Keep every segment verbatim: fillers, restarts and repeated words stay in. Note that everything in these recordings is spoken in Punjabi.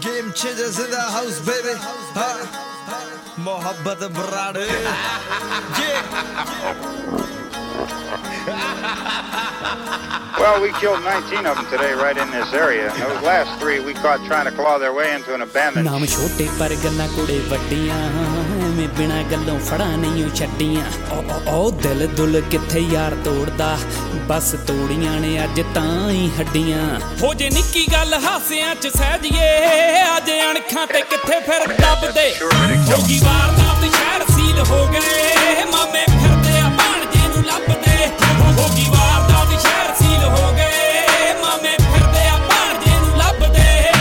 Game changers in the house, baby. Huh? Mohabbat brother. Well, we killed nineteen of them today right in this area. Those last three we caught trying to claw their way into an abandoned... ਨਾਮ ਛੋਟੇ ਪਰ ਗੱਲਾਂ ਕੁੜੇ ਵੱਡੀਆਂ ਐਵੇਂ ਬਿਨਾਂ ਗੱਲੋਂ ਫੜਾ ਨਹੀਂ ਛੱਡੀਆਂ ਉਹ ਦਿਲ ਦੁਲ ਕਿੱਥੇ ਯਾਰ ਤੋੜਦਾ ਬਸ ਤੋੜੀਆਂ ਨੇ ਅੱਜ ਤਾਂ ਹੀ ਹੱਡੀਆਂ ਹੋ ਜੇ ਨਿੱਕੀ ਗੱਲ ਹਾਸਿਆਂ ਚ ਸਹਿਜੀਏ ਅੱਜ ਅਣਖਾਂ ਤੇ ਕਿੱਥੇ ਫਿਰ ਦੱਬਦੇ ਹੋ ਗਈ ਵਾਰਦਾਤ ਸ਼ਹਿਰ ਸੀਲ ਹੋ ਗਏ ਮਾਮੇ ਫਿਰਦੇ ਆ ਭਾਣਜੇ ਨੂੰ ਲੱਭਦੇ ਹੋ ਗਈ ਵਾਰਦਾਤ ਸ਼ਹਿਰ ਸੀਲ ਹੋ ਗਏ ਮਾਮੇ ਫਿਰਦੇ ਆ ਭਾਣਜੇ ਨੂੰ ਲੱਭਦੇ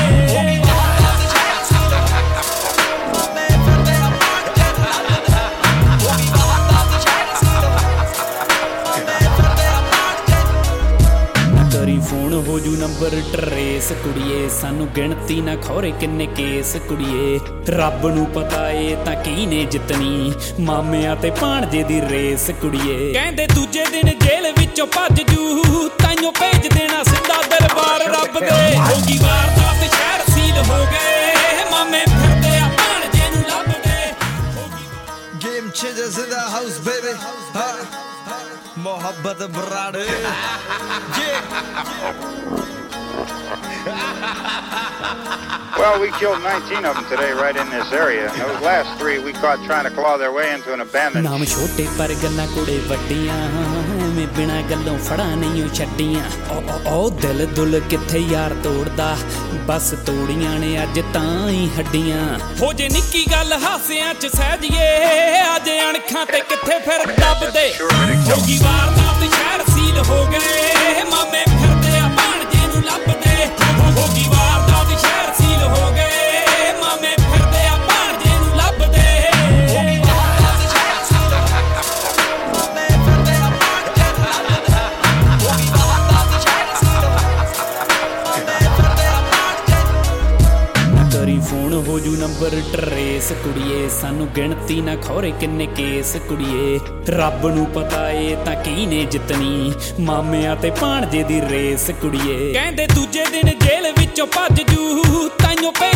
ਕਰੀ ਫੋਨ ਹੋ ਜੂ ਨੰਬਰ ਟਰੇਸ ਕੁੜੀਏ ਸਾਨੂੰ ਗਿਣਤੀ ਨਾ ਖੌਰੇ ਕਿੰਨੇ ਕੇਸ ਕੁੜੀਏ ਰੱਬ ਨੂੰ ਪਤਾ ਏ ਤਾਂ ਕੀ ਨੇ ਜਿੱਤਣੀ ਮਾਮਿਆਂ ਤੇ ਭਾਣਜੇ ਦੀ ਰੇਸ ਕੁੜੀਏ ਕਹਿੰਦੇ ਦੂਜੇ ਦਿਨ ਜੇਲ੍ਹ ਵਿੱਚੋਂ ਭੱਜ ਜੂ ਤਾਈਓ ਭੇਜ ਦੇਣਾ ਸਿੱਧਾ ਦਰਬਾਰ ਰੱਬ ਦੇ ਹੋ ਗਈ ਵਾਰਦਾਤ ਸ਼ਹਿਰ ਸੀਲ ਹੋ ਗਏ ਮਾਮੇ ਫਿਰਦੇ ਆ ਭਾਣਜੇ ਨੂੰ ਲੱਭਦੇ Game changers in the house, baby. Huh? Mohabbat brother. Well, we killed nineteen of them today right in this area. Those last three we caught trying to claw their way into an abandoned... ਨਾਮ ਛੋਟੇ ਪਰ ਗੱਲਾਂ ਕੁੜੇ ਵੱਡੀਆਂ ਐਵੇਂ ਬਿਨਾਂ ਗੱਲੋਂ ਫੜਾ ਨਹੀਂ ਛੱਡੀਆਂ ਉਹ ਦਿਲ ਦੁਲ ਕਿੱਥੇ ਯਾਰ ਤੋੜਦਾ ਬਸ ਤੋੜੀਆਂ ਨੇ ਅੱਜ ਤਾਂ ਹੀ ਹੱਡੀਆਂ ਹੋ ਜੇ ਨਿੱਕੀ ਗੱਲ ਹਾਸਿਆਂ ਚ ਸਹਿਜੀਏ ਅੱਜ ਅਣਖਾਂ ਤੇ ਕਿੱਥੇ ਫਿਰ ਦੱਬਦੇ ਹੋ ਗਈ ਵਾਰਦਾਤ ਸ਼ਹਿਰ ਸੀਲ ਹੋ ਗਏ ਮਾਮੇ ਫਿਰਦੇ ਆ ਭਾਣਜੇ ਨੂੰ ਲੱਭਦੇ ਹੋ ਗਈ ਵਾਰਦਾਤ ਸ਼ਹਿਰ ਸੀਲ ਹੋ ਗਏ ਮਾਮੇ ਫਿਰਦੇ ਆ ਭਾਣਜੇ ਨੂੰ ਲੱਭਦੇ ਕਰੀ ਫੋਨ ਹੋ ਜੂ ਨੰਬਰ ਟਰੇਸ ਕੁੜੀਏ ਸਾਨੂੰ ਗਿਣਤੀ ਨਾ ਖੌਰੇ ਕਿੰਨੇ ਕੇਸ ਕੁੜੀਏ ਰੱਬ ਨੂੰ ਪਤਾ ਏ ਤਾਂ ਕੀ ਨੇ ਜਿੱਤਣੀ ਮਾਮਿਆਂ ਤੇ ਭਾਣਜੇ ਦੀ ਰੇਸ ਕੁੜੀਏ ਕਹਿੰਦੇ ਦੂਜੇ ਦਿਨ ਜੇਲ੍ਹ ਵਿੱਚੋਂ ਭੱਜ ਜੂ ਤਾਈਓ